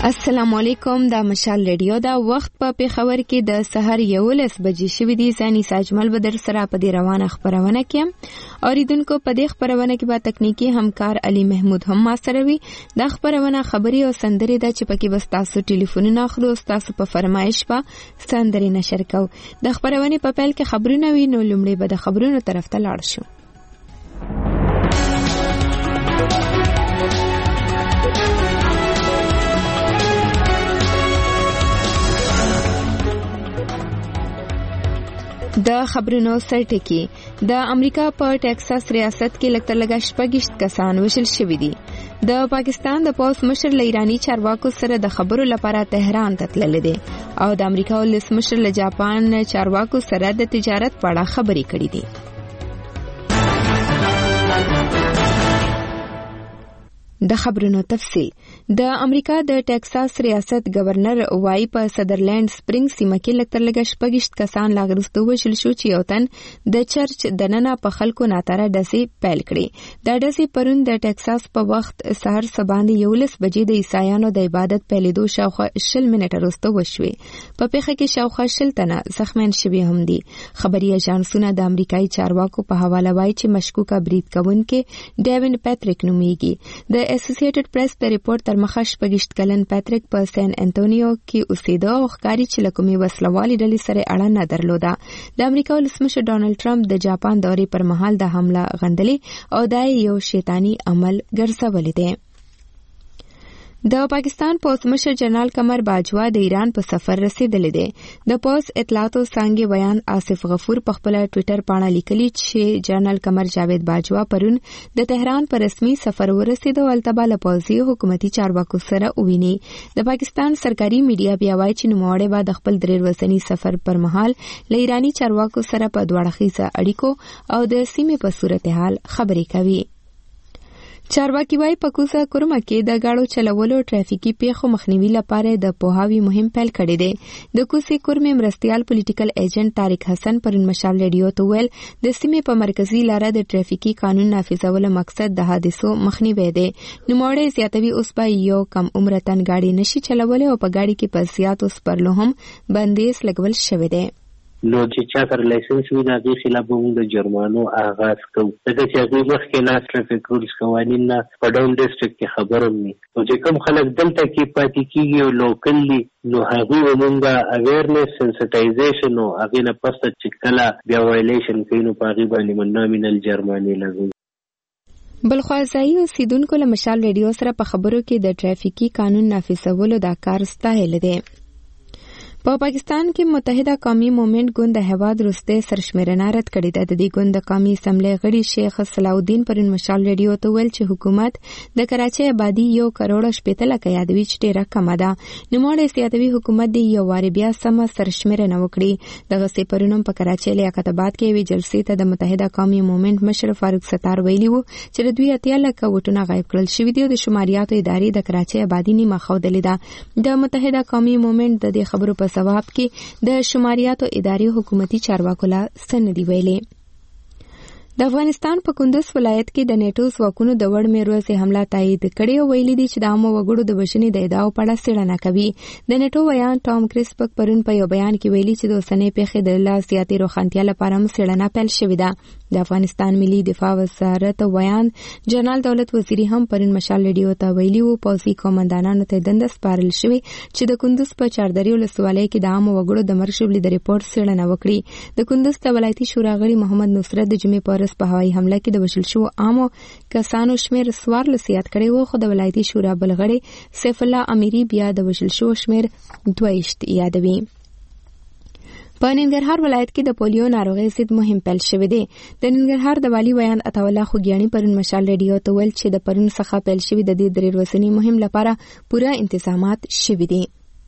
السلام علیکم. دا مشال ریډیو دا وخت په پیښور کې د سحر 11 بجې شوې دي. ځاني ساجمل بدر سره په دې روانه خبرونه کې اوریدونکو په دې خبرونه کې به تکنیکی همکار علي محمود هم ما سره وي. دا خبرونه خبري او سندري د چپکی بس تاسو ټلیفونونه اخلو تاسو په فرمایش په سندري نشر کو. د خبرونه په پیل کې خبرونه وي نو لومړی به د خبرونو طرف ته لاړ شو. د خبرونو سرټکی د امریکا په ټیکساس ریاست کې لکترلګه 26 کسان وشل شوي دي. د پاکستان د پوز مشر ایرانی چارواکو سره د خبرو لپاره تهران ته تللی دی او د امریکا ولس مشر له جاپان چارواکو سره د تجارت په اړه خبرې کړې دي. د خبرونو تفصیل. د امریکا د ټیکساس ریاست گورنر وای په سدرلند سپرینګ سیمه کې لکترلګه 26 کسان لاغرستو وشل شو چې یو تن د چرچ دننه په خلکو ناتاره ډسې پیل کړي. د ډسې پرون د ټیکساس په وخت سحر سباندې 11 بجې د عیسایانو د عبادت پیلېدو شاوخوا 20 منټه وروسته وشوې. په پیښه کې شاوخوا 20 تنه زخمیان شوي هم دي. خبري اژانسونه د امریکایي چارواکو په حواله وایي چې مشکوکه برید کوونکې ډیوین پیټریک نومیږي. د اسوسییټډ پریس د ریپورت تر مخه 26 کلن پیټریک په سان انټونیو کې اوسېده او ښکاري چې له کومې وسلوالې ډلې سره اړه نه درلوده. د امریکا ولسمشر ډانلډ ټرمپ د جاپان دورې پر مهال د حمله غندلې او دا یو شیطانی عمل ګرځولې دی. د پاکستان پوز مشر جنرال قمر باجوا د ایران په سفر رسیدلی دی. د پوز اطلاعاتو څانګې بیان آصف غفور په خپل ټوئیټر باندې لیکلی چې جنرال قمر جاوید باجوا پرون د تهران پر رسمي سفر ورسید او التبا له پوزي حکومتي چارواکو سره وویني. د پاکستان سرکاري میډیا بیا وایي چې نوموړی به د خپل 3 ورځني سفر پر مهال له ایرانی چارواکو سره په دوه اړخیزه اړیکو او د سیمې په صورتحال خبرې کوي. چارواکي وايي په کوزه کورمه کې د گاډو چلولو ټرافیکي پیښو مخنیوي لپاره د پوهاوی مهم پیل کړی دی. د کوزه کورمه مرستيال پولیټیکل ایجنټ طارق حسن پر مشال ریډیو ته ویل د سیمې په مرکزی لاره د ټرافیکي قانون نافذولو مقصد د حادثو مخنیوي دی. نوموړی زیاتوي اوس به یو کم عمر تن گاډي نشي چلولای او په گاډي کې په زیاتو سپرلو هم بندیز لګول شوی دی. نو چې چا سره لایسنس وي د هغې خلاف به موږ د جرمانو آغاز کوو، ځکه چې هغې مخکې لاس ټرافیک رولز قوانین نه په ډاون ډسټرکټ کې خبر هم وي. نو چې کوم خلک دلته کې پاتې کېږي او لوکل دي نو هغوی به موږ اویرنس سنسټایزیشن او هغې نه پسته چې کله بیا وایلیشن کوي نو په هغې باندې نامینل جرمانې لګوي. بلخوا ځایي اوسیدونکو له مشال ریډیو سره په خبرو کې د ټرافیکي قانون نافذولو دا کار ستایلی دی. په پاکستان کې متحده قومي موومېنټ ګوند د هیواد وروسته سرشمیرنه رد کړې ده. د دې ګوند د قومي اسمبلی غړي شیخ صلاح الدین پر مشال ریډیو ته ویل چې حکومت د کراچۍ آبادی 1.8 یادوي چې ډیره کمه ده. نوموړی زیاتوي حکومت د یو وارې بیا سمه سرشمیرنه وکړي. دغه پرونم په کراچۍ لیاقت آباد کې یوې جلسې ته د متحده قومي موومېنټ مشر فاروق ستار ویلي وو چې د 2 لکه وټونه غایب کړل شوي دي او د شماریاتو ادارې د کراچۍ آبادی نیمه ښودلې ده. د متحده قومي موومېنټ د دې خبرو په ثواب کې د شماریاتو اداري حکومتي چارواکو لا سندې ویلې. د افغانستان په کندوز ولایت کې د نیټو ځواکونو د وړ میروزې حمله تایید کړې او ویلي دي چې د عامو وګړو د وژنې د ادعاو په اړه څېړنه کوي. د نیټو ویان ټام کریسپک پرون په یو بیان کې ویلي چې د اوسنۍ پیښې د لا زیاتې روښانتیا لپاره هم څېړنه پیل شوې ده. د افغانستان ملي دفاع وزارت ویان جنرال دولت وزیری هم پرون مشال ریډیو ته ویلي وو پوځي قومندانانو ته دنده سپارل شوې چې د کندوز په چاردري ولسوالۍ کې د عامو وګړو د مرګ شوي د ریپورت څېړنه وکړي. د کندوز د ولایتي شورا غړي محمد نصرت د جمعې په ورځ په هوایي حمله کې د وژل شوو عامو کسانو شمیر 14 زیات کړی وو، خو د ولایتي شورا بل غړي سیف الله امیری بیا د وژل شوو شمیر 22 یادوي. په ننګرهار ولایت کې د پولیو ناروغۍ ضد مهم پیل شوی دی. د ننګرهار د والي ویان عطاالله خوږیاڼي پرون مشال ریډیو ته ویل چې د پرون څخه پیل شوی د دې 3 ورځني مهم لپاره پوره انتظامات شوي دي.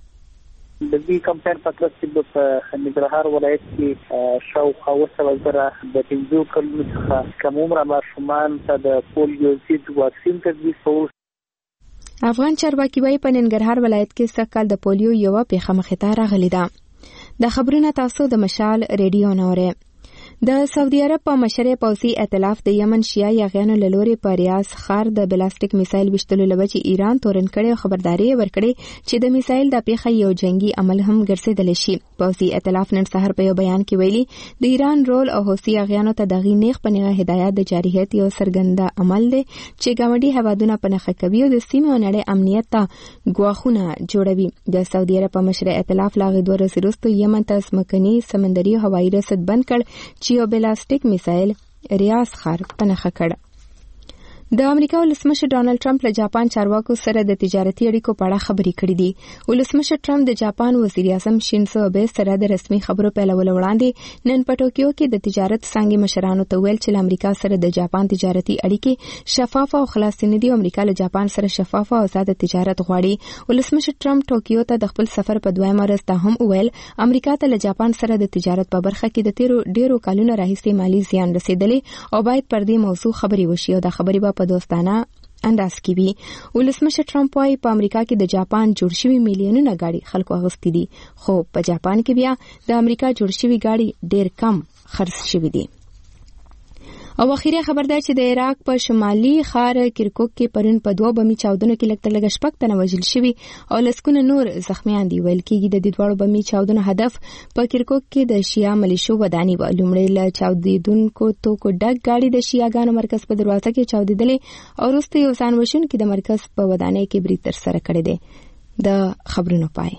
د دې کمپاین په ترڅ کې په ننګرهار ولایت کې شاوخوا 200,000 د 15 کلونو څخه کم عمره ماشومان ته د پولیو ضد واکسین تطبیق کول. افغان چارواکي وايي په ننګرهار ولایت کې سږ کال د پولیو یوه پیښه مخې ته راغلې ده. د خبرونه تاسو د مشال ریډیو نوره. د سعودي عرب په مشرۍ پوځي ائتلاف د یمن شیعه یاغیانو له لورې په ریاض ښار د بلاستیک میسایل ویشتلو له وجې ایران تورن کړی او خبرداری ورکړې چې د میسایل د پیښه یو جنگي عمل هم ګرځېدلی شي. پوځي ائتلاف نن سهار په یو بیان کې ویلي د ایران رول او حوثي یاغیانو ته دغه نیغ په نیغه هدایت د جارحیت یو څرګنده عمل دی چې ګاونډي هیوادونه په نښه کوي او د سیمې او نړۍ امنیت ته ګواښونه جوړوي. د سعودي عرب په مشرۍ ائتلاف له هغې 2 ورځې وروسته یمن ته ځمکني سمندري او هوایي رسد بند کړ چې یو بلاستیک میسایل ریاض ښار په نښه کړ. د امریکا ولسمشر ډانلډ ټرمپ له جاپان چارواکو سره د تجارتي اړیکو په اړه خبرې کړې دي. ولسمشر ټرمپ د جاپان وزیر اعظم شینزو آبه سره د رسمي خبرو پیلولو وړاندې نن په ټوکیو کې د تجارت څانګې مشرانو ته ویل چې له امریکا سره د جاپان تجارتي اړیکې شفاف او خلاصې نه دي او امریکا له جاپان سره شفاف او آزاد تجارت غواړي. ولسمشر ټرمپ ټوکیو ته د خپل سفر په 2 ورځ ته هم ویل امریکا ته له جاپان سره د تجارت په برخه کې د ډیرو کلونو راهیسې مالی زیان رسیدلی او باید پر دې موضوع خبرې وشي او د خبرې به په دوستانه انداز کې وي. ولسمشر ټرمپ وايي په امریکا کې د جاپان جوړ شوي میلیونونه گاډي خلکو اغوستي دي خو په جاپان کې بیا د امریکا جوړ شوي گاډي ډیر کم خرڅ شوي دي. او اخیری خبر ده چې د عراق په شمالي ښار کرکوک کې پرون په 2 بمي چاودنو کې لږ تر لږه 6 تنه وژل شوي او لسکونه نور زخمیان دي. ویل کېږي د دې دواړو بمي چاودنو هدف په کرکوک کې د شیعه ملیشو ودانۍ و. لومړی له چاودیدونکو توکو ډک گاډي د شیعاګانو مرکز په دروازه کې چاودیدلې او وروسته یو ځان وژونکي د مرکز په ودانۍ کې برید ترسره کړی دی. د خبرونو پای.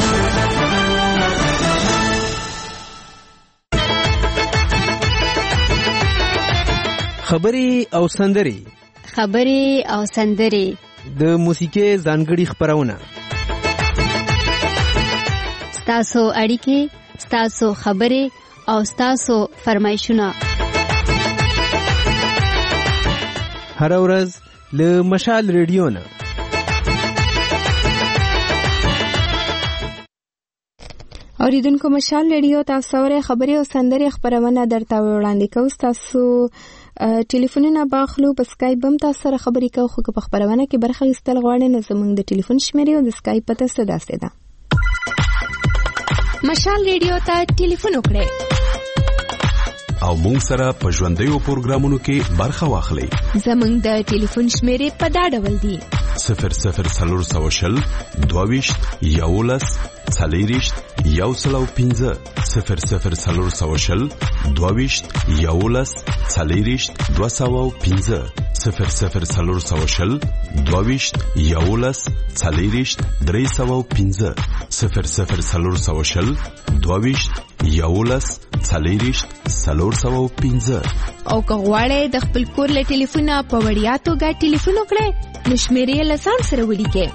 خبري او سندري د موسیقي ځانګړي خبرونه ستاسو اړیکې ستاسو خبري او ستاسو فرمایشونه هر ورځ له مشال ریډیو نه. اوریدونکو مشال ریډیو تاسو سره خبري او سندري خبرونه درته وړاندې کوو. تاسو ټلیفونونه باخلو په سکایپ هم تاسو سره خبرې کوو خو په خبرونه کې برخه اخیستل غواړئ نو زموږ د ټلیفون شمیرې او د سکایپ پته څه داسې ده. مشال ریډیو ته ټلیفون وکړئ او موږ سره په ژوندیو پروګرامونو کې برخه واخلئ. زموږ د ټلیفون شمیرې په دا ډول دي 0040 22 11 40 105 0040 22 11 40 205 0040 22 11 40 305 0040 22 11 40 305. او که غواړئ د خپل کور له ټلیفونه په وړیا توګه ټلیفون وکړئ نو شمیرې له ځان سره ولیکئ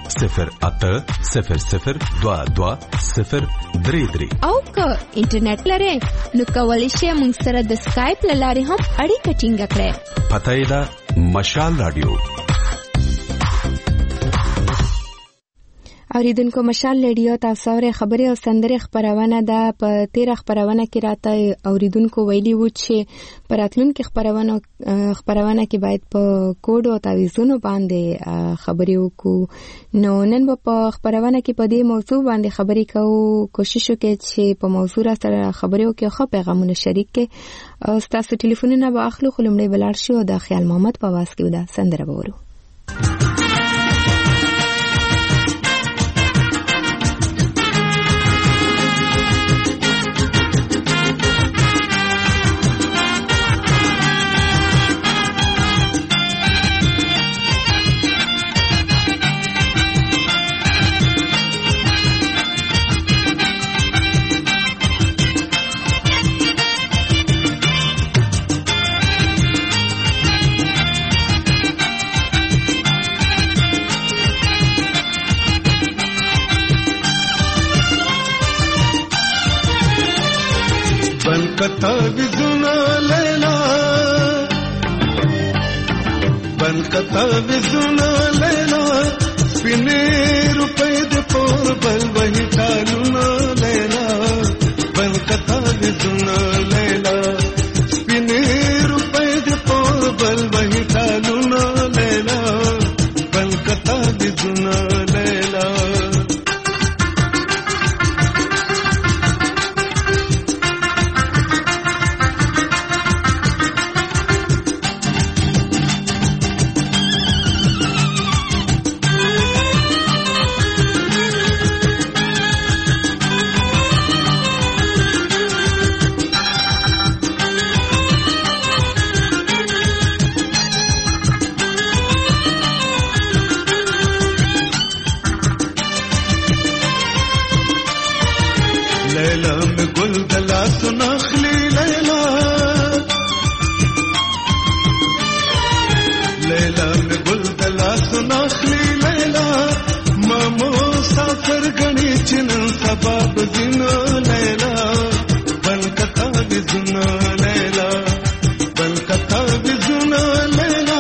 0800 22 033. او که انټرنیټ لرئ نو کولی شئ موږ سره د سکایپ له لارې هم اړیکه ټینګه کړئ. پته یې ده مشال رادیو. اوریدونکو مشال ریډیو تاسو سره خبري او سندري خبرونه ده. په 13 خبرونه کې راته اوریدونکو ویلي وو چې پراتلونکو خبرونه کې باید په کوډ او تعویضونو باندې خبري وکړو. نو نن په خبرونه کې په دې موضوع باندې خبري کوو. کوشش وکړئ چې په موضوع سره خبري وکړو خو پیغامونه شریک کړئ. تاسو ټلیفونونه به اخلو خو لمړی بلار شو د خیال محمد په واس کې ودا سندره وورو. لیلا میں گل دلا سنخلی لیلا لیلا میں گل دلا سنخلی لیلا مامو سافر گنی چنن سباب زنا لیلا بن کتا بزنا لیلا بن کتا بزنا لیلا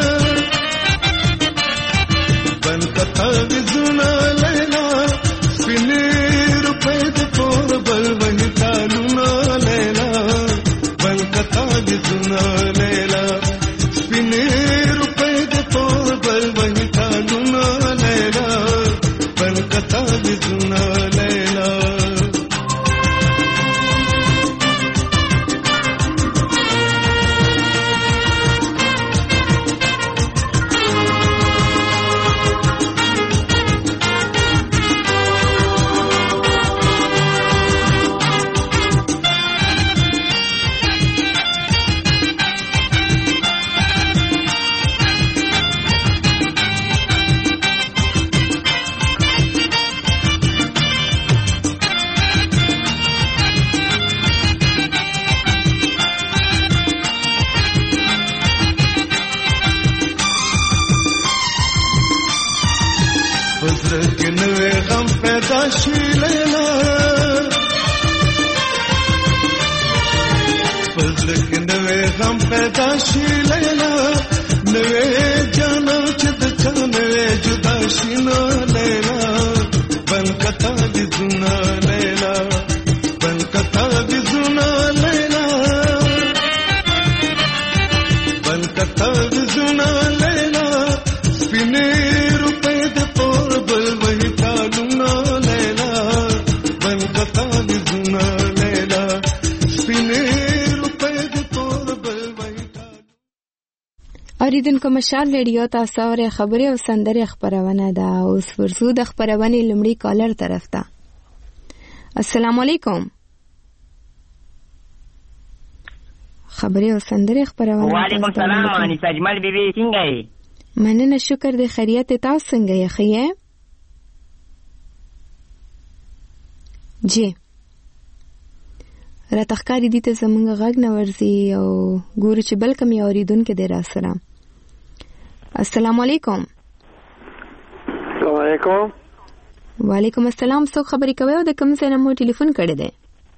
بن کتا بزنا لیلا سپینی روپے دے پور بل وہی تالونا لیلا بن کتا بزنا لیلا سپینی روپے دے پور بل وہی تالونا لیلا بن کتا بزنا لیلا اوریدونکو مشال ریډیو تاسو اورئ خبري او سندري خبرونه ده. اوس ورسو د خبرونه لمړی کالر طرف ته. السلام علیکم. خبري او سندري خبرونه. وعلیکم السلام. انیس اجمل بیبي څنګه یې؟ مننه شکر د خیریت. تاسو څنګه یې خیه؟ جی راتخکاری دي ته زمونږ غږ نه ورځي او ګورو چې بل کوم یو اوریدونکو دی را سره. السلام علیکم. السلام علیکم. وعلیکم السلام. څوک خبرې کوي او د کوم ځای نه مو ټلیفون کړی دی؟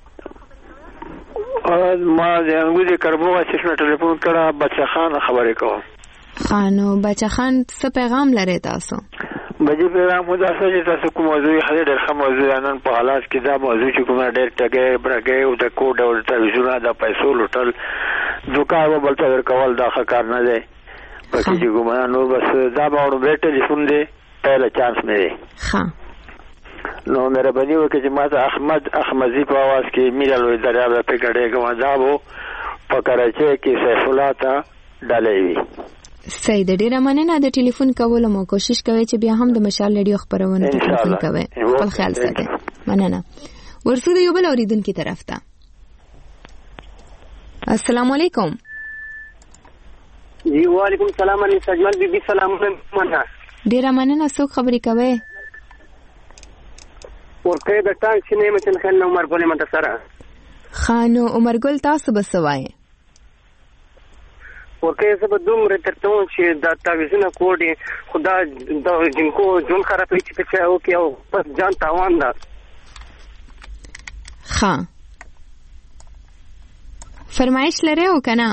ما د انګوزي کربو چې ټلیفون کړه بچا خان خبرې کوم. خانو بچا خان څه پیغام لري تاسو؟ بجې پیغام خو دا چې تاسو کوم موضوع خلې ډېر ښه موضوع نن په حالات کې دا موضوع چې کومه ډېر ټګې برګې او د کوډ او تلویزیون د پیسو لوټل دوکا و بل څه ورکول دا ښه کار نه دی. پکې چې کومه نو بس دا به اورو به ټلیفون دی پهله چانس مې دی. ها نو مهرباني وکړئ چې ما ته احمدزي په आवाज کې میرا لوی دریاب په کډې کوم دا وو په کراچۍ کې سیف الله ته ډالې وی. سید ډیره مننه د ټلیفون کولو مو کوشش کوي چې بیا هم د مشال ریډیو خبرونه ټلیفون کوي. خپل خیال ساتئ. مننه. ورسو د یو بل اوریدونکو طرف ته. السلام علیکم. جی وعلیکم السلام. انیس اجمل بیبي سلام مننه. ډیره مننه. څوک خبرې کوي؟ ورکه د ټانک شنه مچن خان عمر ګل منتصر. خانو عمر ګل تاسو بسوای. ورکه زه دومره ترته چې دا تعویذونه کوډي خدا د جنکو جون خرابې چې څه او کې او پس جان تاوان ده. ها فرمایش لري او کنه؟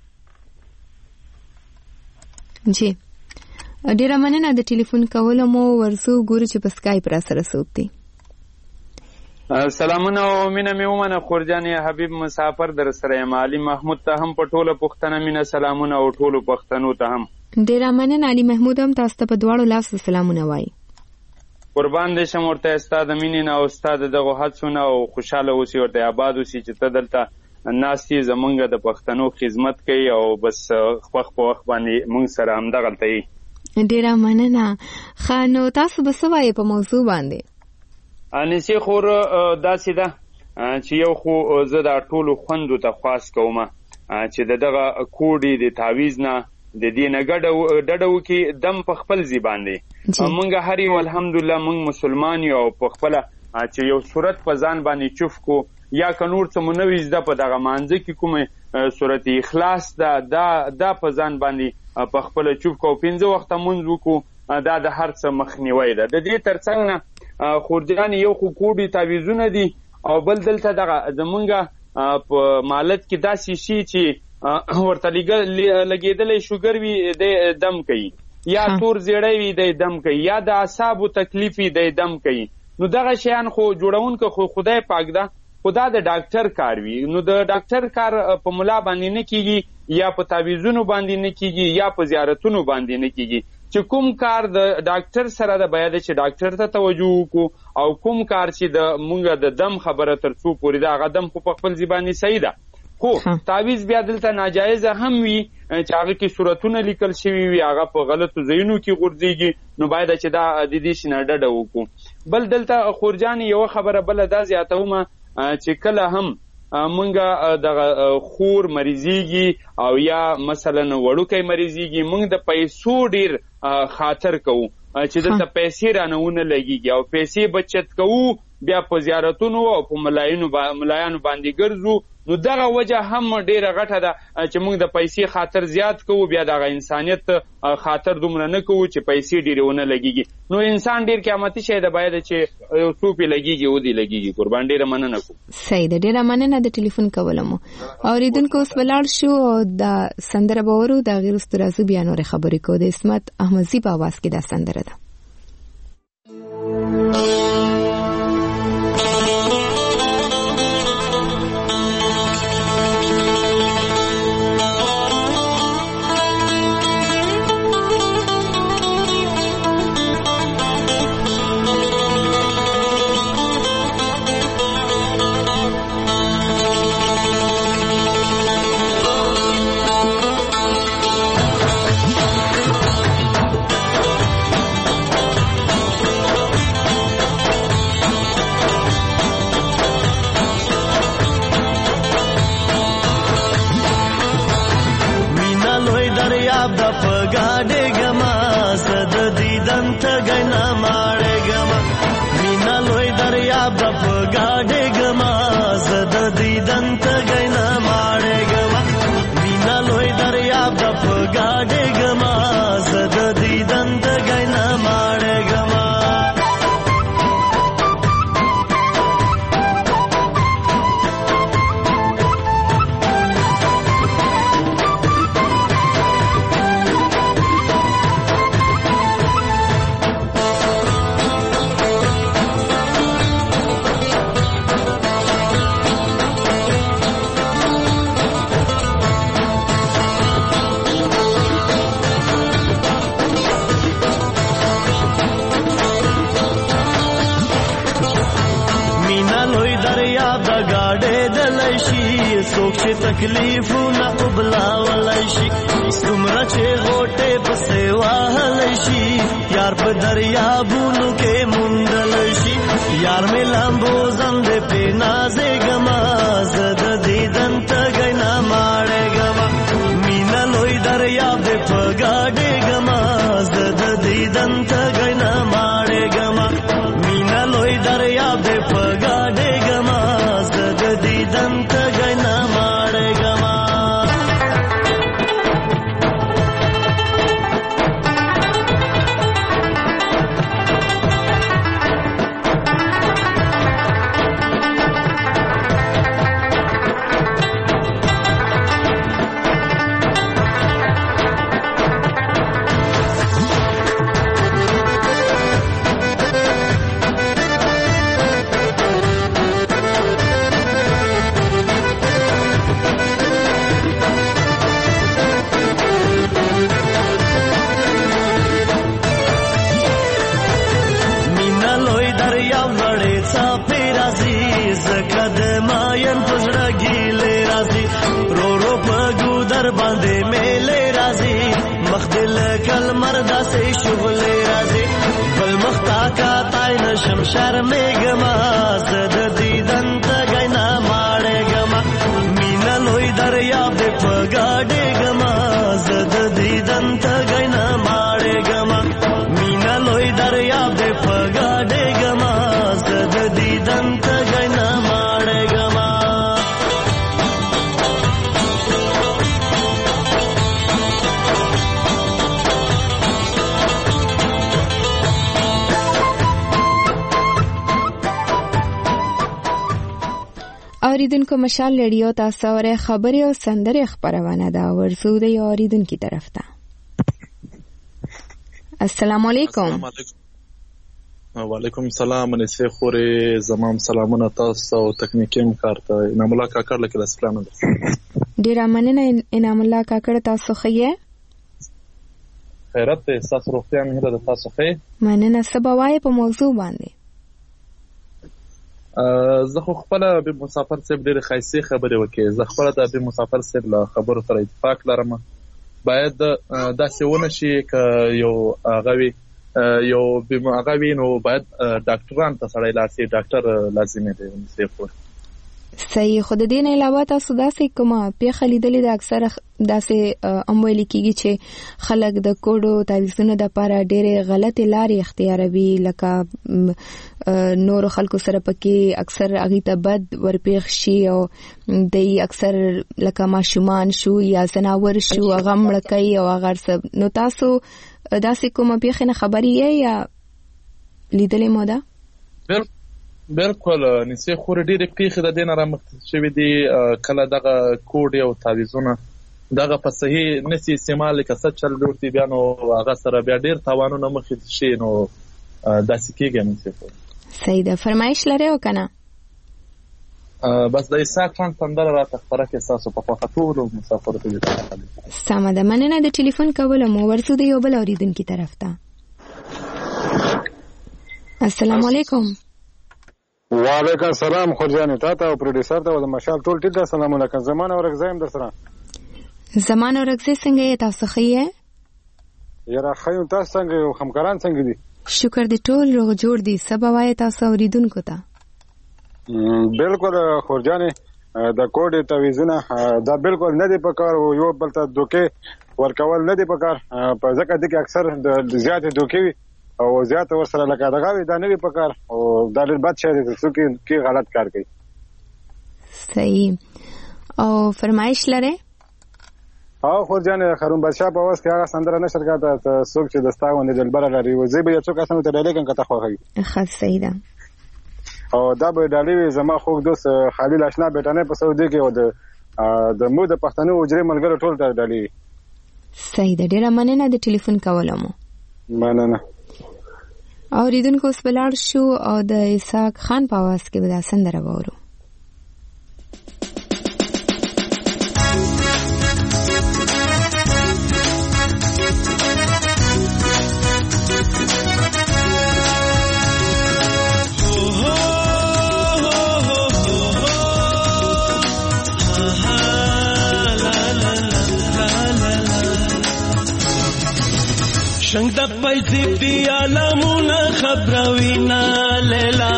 جی ډیره مننه د ټلیفون کولو مو. ورسو ګورو چې په سکایپ را سره څوک دی. سلامونه او مینه مې ومنه خورجان یا حبیب مسافر در سره یم. علي محمود ته هم په ټوله پښتنه مینه سلامونه او ټولو پښتنو ته هم ډیره مننه. علي محمود هم تاسو ته په دواړو لاسو سلامونه وایي. قربان دې شم ورته استاد مینې نه او استاد دغه هڅونه او خوشاله اوسې ورته آباد اوسې چې ته دلته ناستې زمونږ د پښتنو خدمت کوي او بس خوښ په وخت باندې مونږ سره همدغلته یې. ډیره مننه. خانو تاسو به څه وایئ په موضوع باندې؟ انیسي خور داسې ده چې یو خو زه دا ټولو خوندو ته خواست کوم چې دغه کوډي د تعویز نه د دې نه ډډه وکړي دم په خپل ځای باندې. مونږ هر یو الحمدلله مونږ مسلمان یو او په خپله چې یو صورت په ځان باندې چوف کو یا که نور څه منوي زده په دغه مانځه کې کومه صورت اخلاص دا په ځان باندې په خپل چوف کو 5 وخته مونږ وکړو دا د هر څه مخنیوي ده. د دې ترڅنګ نه خورجان یو خو کوډي تعویذونه دي او بل دلته دغه زمونږ په مالت کې داسې شي چې ورته لګېدلی شوګر وي د دم کوي یا تور زیړی وي د دم کوي یا د اعصابو تکلیف وي د دم کوي. نو دغه شیان خو جوړونکو خو خدای پاک ده، خدا د ډاکټر کار وي. نو د ډاکټر کار په ملا باندې نه کیږي یا په تعویذونو باندې نه کیږي یا په زیارتونو باندې نه کیږي. چې کوم کار د ډاکټر سره د باید چې ډاکټر ته توجه وکړو او کوم کار چې د مونږ د دم خبره تر څو پورې دا غدم خو په خپل ځبانی صحیح ده. خو تعویذ بیا دلته ناجایز هم وي چې هغه کې صورتونه لیکل شوي وي، هغه په غلطو ځایونو کې غورځيږي. نو باید چې دا د دې شنه ډډه وکړو. بل دلته خورجان یو خبره بل دا زیاتومه چې کله هم مونږ د خور مریضیږي او یا مثلا وړوکی مریضیږي، مونږ د پیسو ډیر خاطر کوو چې دلته پیسې رانهونه لګیږي او پیسې بچت کوو، بیا په زیارتونو او په ملایانو باندې ګرځو. نو دغه وجه هم ډیره غټه ده چې موږ د پیسې خاطر زیات کوو، بیا دغه انسانیت خاطر دومره نه کوو چې پیسې ډیره ونه لګیږي. نو انسان ډیر قیمتي شی ده، باید چې یو څو پی لګیږي او دی لګیږي. قربان ډیره مننه کوم. صحیح ده، ډیره مننه د ټلیفون کولمو. اوریدونکو اوس ولاړ شو د سندره باورو د غیر استرازو بیا نور خبرې کو. د اسمت احمدزی په आवाज کې دا سندره ده. تکلیفونه قبلا ولای شي څومره چې غوټه په سیوا هلای شي یار په دریابونو کې موندل شي یار مې لامبو زند په نازې ګما زد دیدن ته غنا ماړې ګما مینا لوی دریاب په گاډې ګما زد دیدن ته غنا ماړې ګما مینا لوی دریاب په گاډې ګما زد دیدن ته غنا شرمېږما زه د دیدن ته غنا ماړېږما مینا لوی دریاب دې په ګاډېږما زه د دیدن ته غنا ماړېږما مینا لوی دریاب دې په ګاډېږما زه د اوریدونکو مشال رادیو تاسو اورئ خبري او سندري خبرونه دا ورسو د اوریدونکو طرف ته. السلام علیکم. وعلیکم السلام. انسه خوري زمام سلامونه تاسو او تکنیکی مکارته انعام الله کاکړ لکه لسپلانه ډیر مننه انعام الله کاکړ تاسو خیه خیرت تاسو روغتیا مهره د تاسو خې مننه سباوای په موضوع باندې زه خو خپل به مسافر صاحب ډېر خاصه خبره وکړي. زه خپل د به مسافر صاحب له خبرو سره اتفاق لرم. باید دا څونه شي ک یو غوي یو به غوي نو باید ډاکټران ته سره لاړ شي. ډاکټر لازمي دی نو صحیح. خود دې نه علاوه تاسو داسې کومه پیښه لیدلې ده اکثره داسې امویل کیږي چې خلک د کوډو تعویذونو د لپاره ډېرې غلطې لارې اختیاروي لکه نور خلکو سره پکې اکثر هغه ته بد ورپېښ شي او د اکثر لکه ماشومان شو یا زناور شو هغه مړ کوي او هغه سب. نو تاسو داسې کومه پیښه نه خبري یا لیدلې مو ده؟ بالکل نسې خور ډېرې پیښې د دې نه رامخته شوې دي. کله دغه کوډ او تعویذونه دغه په صحیح نسي استعمال کسه چل ورتي بیا نو هغه سره بیا ډېر تاوانونه مخې شي نو داسې کېږي. نسې خور صحیح ده. فرمایش لري او کنه بس د اساق خان تندر را تخبره کې تاسو په فقطور او مسافر ته دي سم ده. مننه د ټلیفون کول مو ورسو د یو بل اوریدونکو طرف ته. السلام علیکم. وعلیکم السلام. خورجان ته او پروډوسر ته د مشال ټول ټیټه سلام علیکم. زمانه ورغزایم در سره. زمانه ورغزې څنګه یې تاسو خیه؟ یاره خیو تاسو څنګه یو همکاران څنګه دي؟ شکر دې ټول روغ جوړ دي. سبا وای تاسو اوریدونکو ته. بالکل خورجان د کوډ تعویذونه دا بالکل نه دی پکار او یو بل ته دوکه ورکول نه دی پکار. په ځکه دي کې اکثر د زیات دوکه او زیات ورسره لکه دغه وی دا نه دی پکار او دا ډېر بد شی دی چې کی غلط کار کوي. صحیح. او فرمایش لري؟ او خورجان خرون بادشاہ په واس کې هغه سندره نشر کاته څوک چې دستاونه دلبر لري و زی به څوک اسنه ته ډالې کته خوږي. خاص صحیح ده. او دا به ډالې زما خوږ دوست خلیل آشنا بیٹانه په سعودي کې و د مو د پښتنو وجري ملګرو ټول ته ډالې. صحیح ده. ډیره مننه د ټلیفون کولمو. مننه. اوریدونکو اوس بلار شو او د اساق خان په आवाज کې به دا سندره وورو. شنگ د پیسې دی عالمونه خبروینا لیلا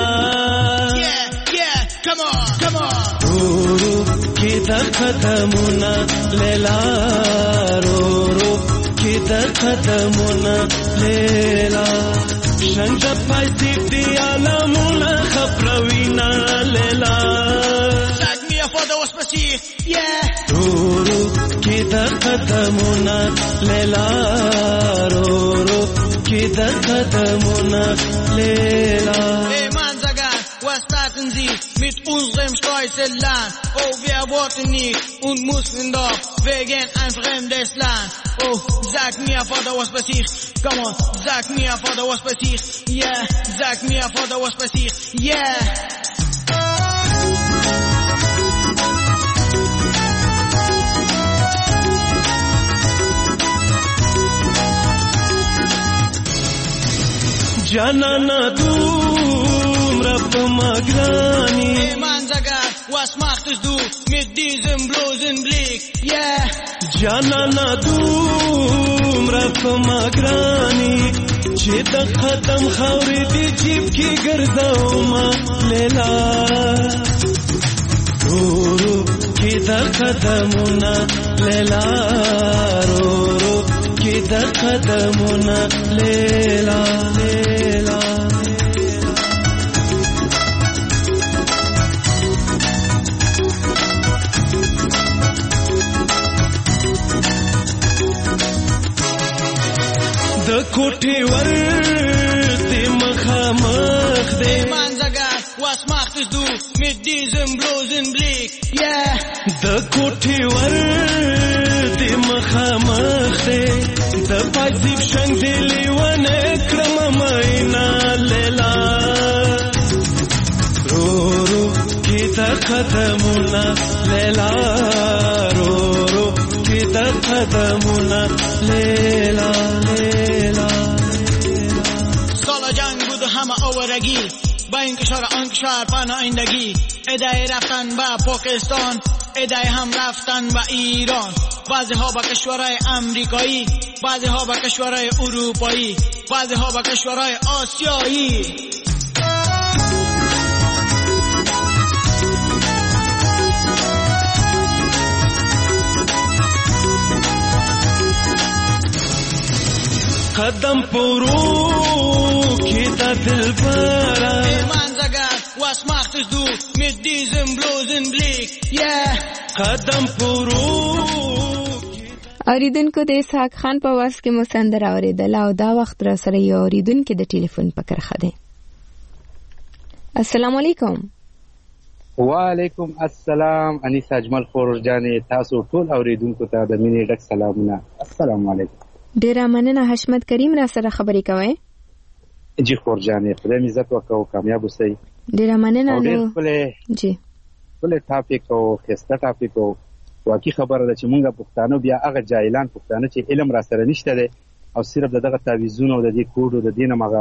come on رو کې د قدمونه لیلا رو کې د قدمونه لیلا شنگ د پیسې دی عالمونه خبروینا لیلا sag mir vor der was passiert رو کې د قدمونه لیلا کی در قدمونه Leila. Hey Mansagan, was taten Sie mit unserem stolzen Land? Oh, wir wollten nicht und mussten doch wegen ein fremdes Land. Oh, sag mir, Vater, was passiert? Come on, sag mir, Vater, was passiert? Yeah, sag mir, Vater, was passiert? Yeah. Janana dum rap magrani. Hey Mansagan, was machtest du mit diesem bloßen Blick? Yeah. Janana dum rap magrani. چې د ختم خاورې دی جیب کې ګرځاوما لیلا رو کې د قدمونه لیلا رو کې د قدمونه لیلا لیلا د کوټې ور دې مخامخ دې Mansagan, was machtest du mit mit diesem bloßen Blick. Yeah. The kothi war di makhamakhe the paisib shang dili wane krama maina lela ro ro kita khatamuna lela ro ro kita khatamuna lela lela سال جنگ بود همه آوارگی با این کشور آن کشور پناه آیندگی ادعای رفتن به پاکستان ادعای هم رفتن به ایران بعضی ها به کشورهای امریکایی بعضی ها به کشورهای اروپایی بعضی ها به کشورهای آسیایی قدم پرو kita dilbara Iman Zagar, was machtest du mit diesem bloßen Blick? Yeah. قدم پرو اوریدونکو د اسحاق خان په واس کې مسندر اوریدل او دا وخت را سره یو اوریدونکو د ټلیفون په کرخه دی. السلام علیکم. وعلیکم السلام. انیس اجمل خورجانې تاسو ټول اوریدونکو ته د مینې ډک سلامونه. السلام علیکم. ډیره مننه. حشمت کریم را سره خبرې کوي. جی خورجانې خدای مې عزت وکړو کامیاب اوسئ. ډیره مننه. نو جی بل ټاپک او خسته ټاپک او واقعي خبره ده چې مونږه پښتانه بیا هغه جاهلان پښتانه چې علم را سره نشته ده او صرف دغه تعویذونه او د دې کوډو د دینه مغه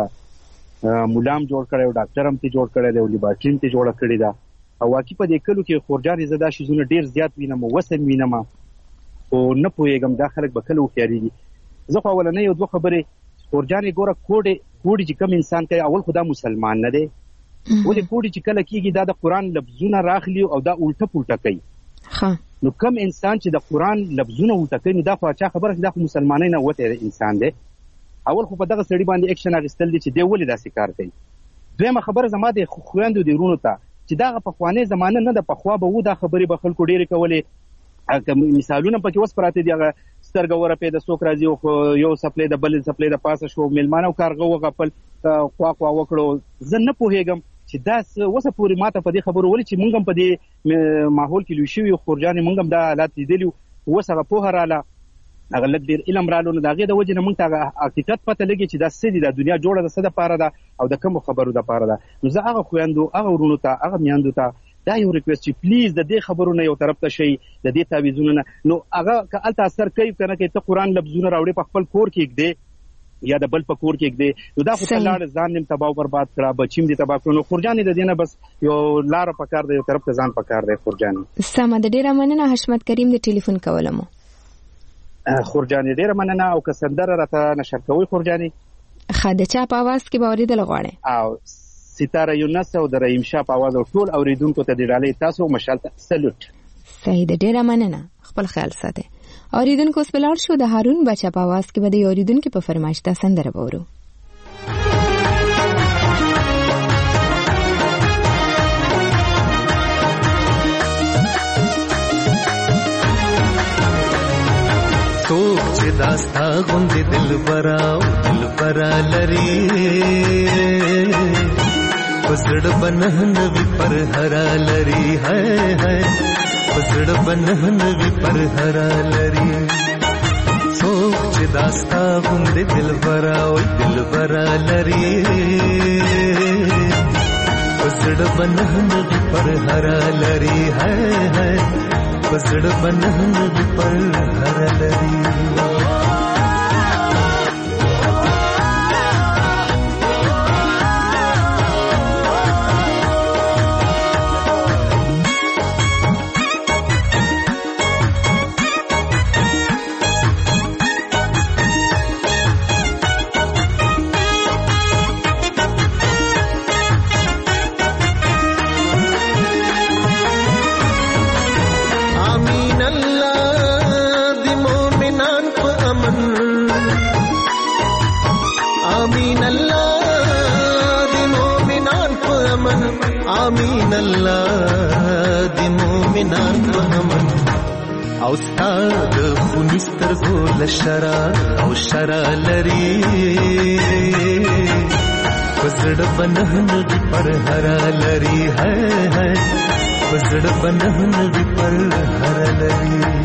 مولام جوړ کړي او ډاکټر هم تی جوړ کړي او لیبارټرین تی جوړ کړي دا او واقعي په دې کلو کې خورجانې زدا شیزونه ډیر زیات وینم وسم وینم او نه پوهیږم دا خلک به کله وخیاريږي. زه خو ولنه یو دوه خبره خورجانې ګوره کوډي چې کوم انسان کوي اول خدا مسلمان نه دی ولې کوډي چې کله کیږي دا د قران لفظونه راخلی او دا الټه پلټه کوي. نو کوم انسان چې د قران لفظونه الټه کوي دا خو چا خبره دا خو مسلمانای نه وته انسان دی. اول خو په دغه سړي باندې اکشن اخیستل دي چې دی ولې داسې کار کوي. دویمه خبره زما د خويندو دی رونو ته چې دا په خوانې زمانه نه د پخوا به و دا خبرې به خلکو ډېرې کولې. مثالونه پکې وس پراته دي هغه سترګه ورپې د څوک راځي او یو سپلې د بل سپلې د پاسه شو میلمانه او کارغه وغپل خوا خوا وکړو. زه نه پوهېږم چې دا وسه پورې ماته په دې خبرو ولې چې مونږ هم په دې ماحول کې لوی شوي خورجانې مونږ هم دا حالات لیدلي اوس هغه پوهه راله هغه لږ ډېر علم رالو نو د هغې د وجې نه مونږ ته هغه حقیقت پته لګي چې دا څه دي دا دنیا جوړه ده څه دپاره ده او د کومو خبرو دپاره ده. نو زه هغه خویندو هغه ورونو ته هغه میندو ته دا یو ریکویسټ چې پلیز د دې خبرو نه یو طرف ته شئ د دې تعویذونو نه نو هغه که هلته اثر کوي که نه کوي ته قرآن لفظونه راوړې په خپل کور کې ږدې یا د بل په کور کې ږدې نو دا خو ته لاړې ځان نیم تباه او برباد کړه بچیم دې تباه کړو. نو خورجانې د دې نه بس یو لاره پکار دی یو طرف ته ځان پکار دی خورجانې. سمه ده. ډېره مننه حشمت کریم د ټلیفون کوله مو. خورجانې ډېره مننه او که سندره راته نشر کوئ خورجانې. ښه د چا په اواز کې به اورېدل غواړئ؟ او ستاره یونس او د رحیم شاه په اواز او ټول اوریدونکو ته د ډالۍ تاسو مشال ته سلوټ. صحیح ده. ډېره مننه. خپل خیال ساتئ. اوریدونکو اوس بلار شو د هارون بچا په اواز کې به د اوریدونکو په فرمایش دا سندره وورو. تو چې داستا غوندې دلبرا لري پسړ بنهن وی پر هرا لري ہے پسړ بنهن وی پر هرا لري څوک چې داستا غوندې دلبرا لري پسړ بنهن وی پر هرا لري ہے پسړ بنهن وی پر هرا لري. آمین الله دی مومنان په امن او ستاد خونستر ګول شرا او شرا لري पसड़ बनहन पर हरा लरी है पसड़ बनहन पर हरा लरी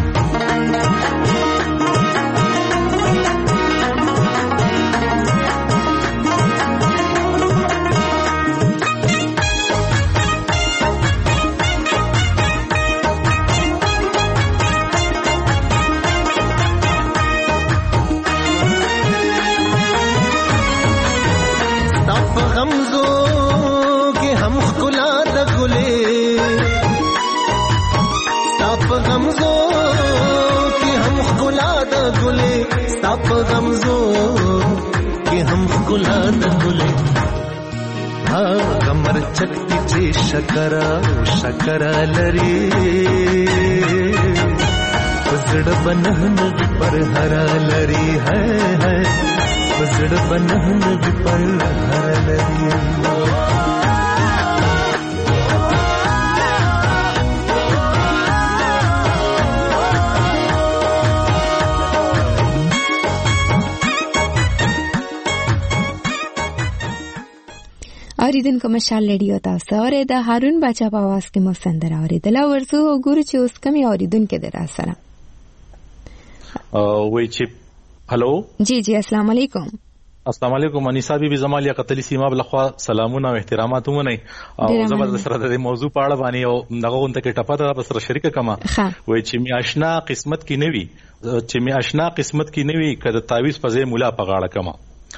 आप गमजो कि हम गुलाद गुले हाँ कमर चक्की चे शकरा शकरा लरी पसड़ बनहन पर हरा लरी है पसड़ बनहन पर हरा लरी اوریدونکو مشال لري تاسو اورئ د هارون بچا په आवाज کې مو سندره اوریدل ورته وګورئ چې اوس کوم اوریدونکو در سره وای چې هالو جی السلام علیکم. السلام علیکم انیسا بی زمالیا قتلی سیما بلخوا سلامونه او احترامات ومنئ او زبردست سره د موضوع په اړه باندې او دغه غونډه کې ټپه ده سره شریک کما وای چې می آشنا قسمت کې نوي چې می آشنا قسمت کې نوي کده تعویز په ځای مولا په غاړه کما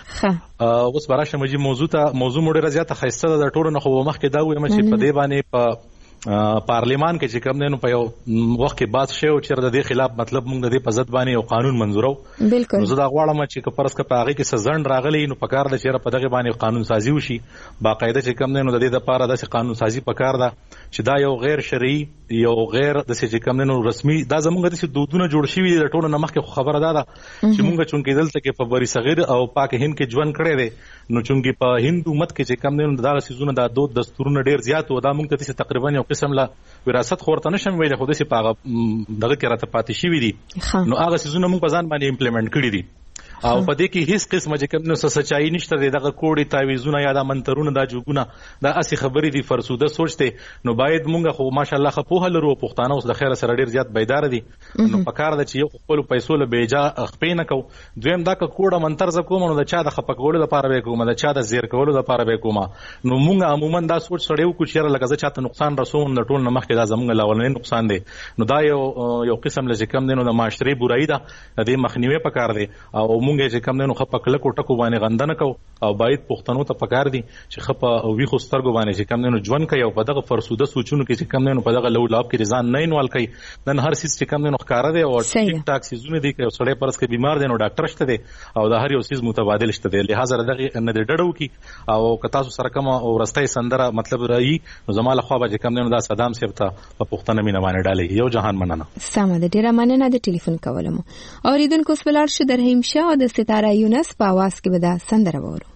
اوس براشه مجي موضوع مړه زیاته خاصه د ټولو نه خو مخکې دا وایم چې په دې باندې په پارلیمان کې چې کوم دینو په یو وخت کې بحث شوی چې د دې خلاف مطلب موږ د دې په ضد باندې یو قانون منزورو نو زه دا غواړم چې پرس که په هغه کې سزند راغلی نو په کار د چیرې په دغه باندې قانون سازي وشي باقاعده چې کوم دینو د دې لپاره د قانون سازي په کار ده چې دا یو غیر شرعي یو غیر د چې کوم دینو رسمي دا زموږ د دودونه جوړ شوی د ټولو نه مخکې خبره ده چې موږ چونکې دلته کې په بری صغیر او پاک هند کې ژوند کړی دی نو چونکې په هند امت کې چې کوم دینو دا سيزونه د دود دستورونه ډیر زیات و دا موږ ته تقریبا یو قسم لا وراثت خورته نشم ویل خو د سي پاغه دغه کې راته پاتې شي وي دي نو هغه سيزونه موږ په ځان باندې امپلیمنٹ کړی دي او په دې کې هیڅ قسمه چې کوم نو سچایي نشته دغه کوډي تعویذونه یا د منترونه د جوګونه دا اسی خبرې دي فرسوده سوچته نو باید مونږ خو ماشالله خپوه لرو پښتانه اوس د خیره سره ډیر زیات بیدار دي نو په کار د چې یو خپل پیسو له بیجا خپې نه کو دویم دا کوډه منتر ز کوم نو د چا د خپکولو لپاره به کوم د چا د زیر کولو لپاره به کوم نو مونږ عموما دا سوچ سړیو کو چیرې لکه چاته نقصان رسوم د ټول نه مخکې دا زمونږ لاولنې نقصان دي نو دا یو قسم لږ کم دي نو د معاشري برایي ده د دې مخنیوي پکار دي او مونږ چې کم دي نو خپل کو ټکو باندې غندنه کو او باید پښتنو ته پکار دي چې خپ او وی خو سترګو باندې چې کم دي نو ژوند کوي او په دغه فرسوده سوچونو کې چې کم دي نو په دغه لولاب کې ځان نه انوال کوي نن هر سیس چې کم دي نو ښکارا دي او ټیک ټاک سيزونه دي چې سړی پرس کې بیمار دي نو ډاکټر شته دي او د هر یو سیس متبادل شته دي لہذا دغه نه ډډو کی او کتا سره کوم او رستای سندره مطلب راي نو زماله خو به کم دي نو دا صدام صاحب ته په پښتنه مینه باندې ډالي یو جهان مننه سم ده ډیره مننه د ټلیفون کولم اوریدونکو سپلار شه در رحیم شاه د ستاره یونس په आवाज کې به دا سندره وورو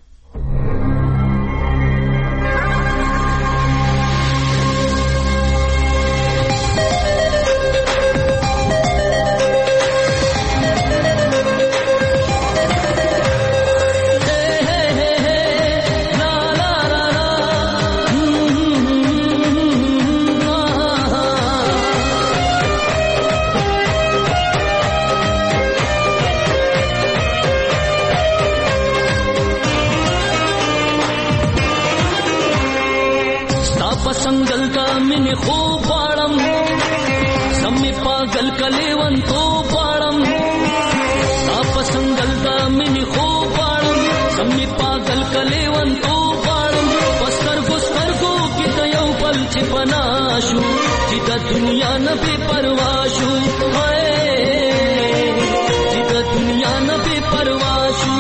दुनिया न बेपरवाशू दुनिया न बेपरवाशू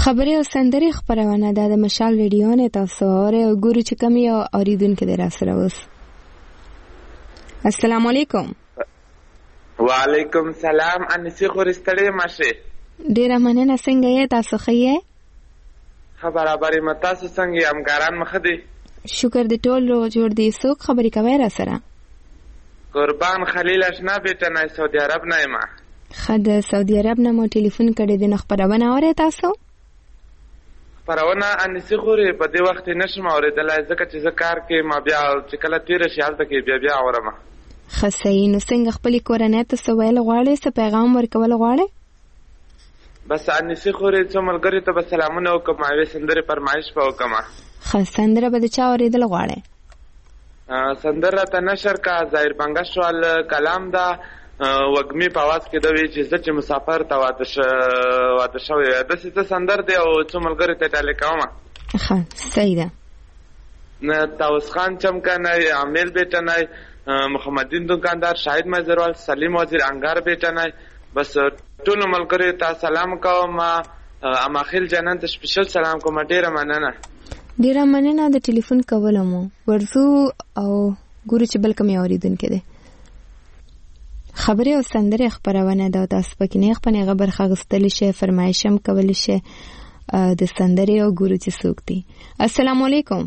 خبرې او سندرې خبرونه د مشال ریډیو نه تاسو اورئ او ګورئ چې کوم یو اوریدونکو دی را سره اوس. السلام علیکم. وعلیکم سلام. انسی خورستړې ماشه. ډیره مننه. څنګه یې تاسو؟ ښه یې؟ خبرابرې متاسو څنګه همکاران مخ دي؟ شکر دې ټول روغ جوړ دي. څوک خبرې کوي را سره؟ قربان خلیل اشنا بیٹه نه سعودي عرب نه ما. خد سعودي عرب نه مو ټلیفون کړی دی. نو خبرونه اورئ تاسو؟ خبرونه انسی خورې په دې وخت نشم اورېدلای ځکه چې زه کار کې ما بیا چې کله تیر شي هلته کې بیا اورم. ښه صحیح. نو څنګه خپلې کورنۍ ته څه ویل غواړئ؟ څه پیغام ورکول غواړئ؟ بس انسی خورې څو ملګرو ته به سلامونه وکړم او یوې سندرې فرمایش به وکړم. ښه سندره به د چا اورېدل غواړئ؟ سندره ته نشر کا ظاهر بنګشوال کلام دا وګمی په आवाज کې دا وی چې زه چې مسافر ته واده شوی د څه سندر دی او څو ملګرو ته ټاله کوم. ښه صحیح ده. نه تاوس خان چمکانه عامل بیٹه نه محمدین دکاندار شاهد مزروال سلیم وزیر انګار بیٹه نه بس ټول ملګرو ته سلام کوم. اماخیل جنان ته سپیشل سلام کوم. ډیره مننه. ډیره مننه د ټلیفون کولو مو. ورزو او ګورو چې بل کوم اوریدونکو دی. خبرې او سندرې خبرونه دا تاسو پکې نه خپل خبر خغستل شي فرمایشم کول شي د سندرې او ګورو چې څوک دی. السلام علیکم.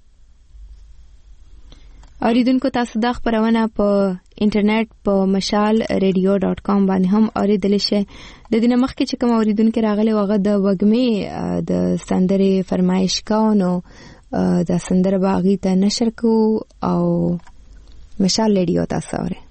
اوریدونکو تاسو دا خبرونه په انټرنیټ په mashalradio.com باندې هم اوریدل شي. د دې مخکې چې کوم اوریدونکو راغلي وغه د وګمې د سندرې فرمایش کاونو د سندره باغی ته نشر کو او مشال ریډیو تاسو اورئ.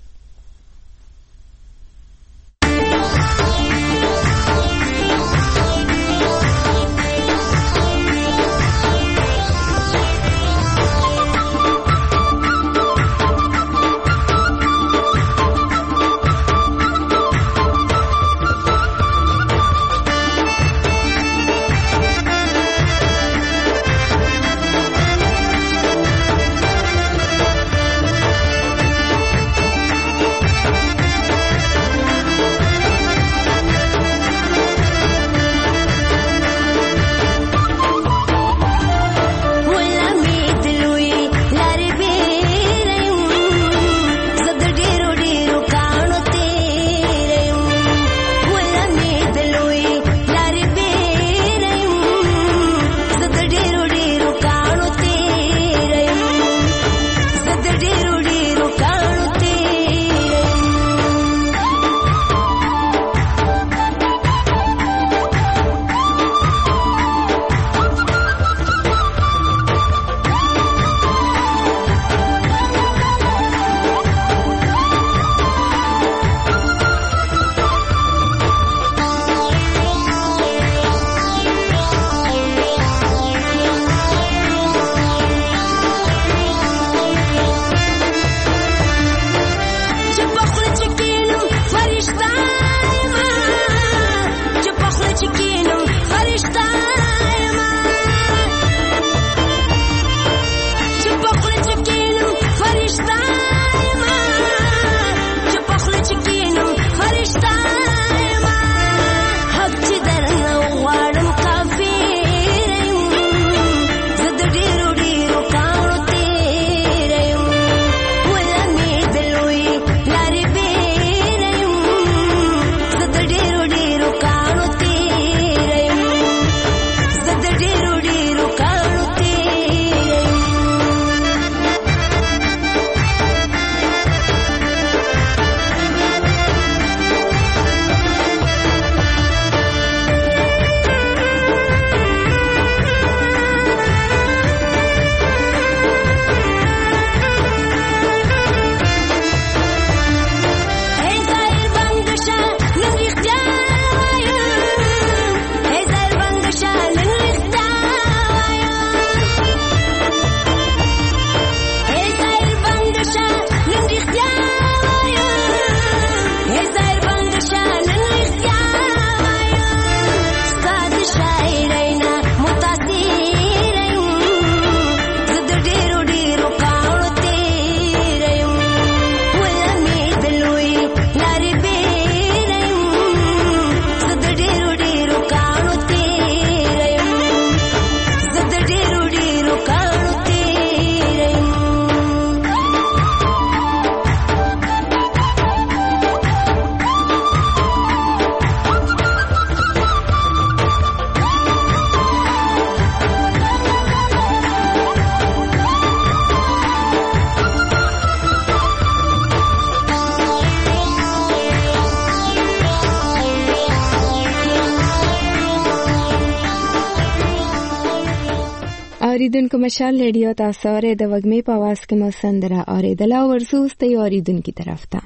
اوریدونکو مشال ریډیو تاسو اورئ د وګمې په आवाज کې مو سندره اوریدله ورسو ست یو اوریدونکو طرف ته.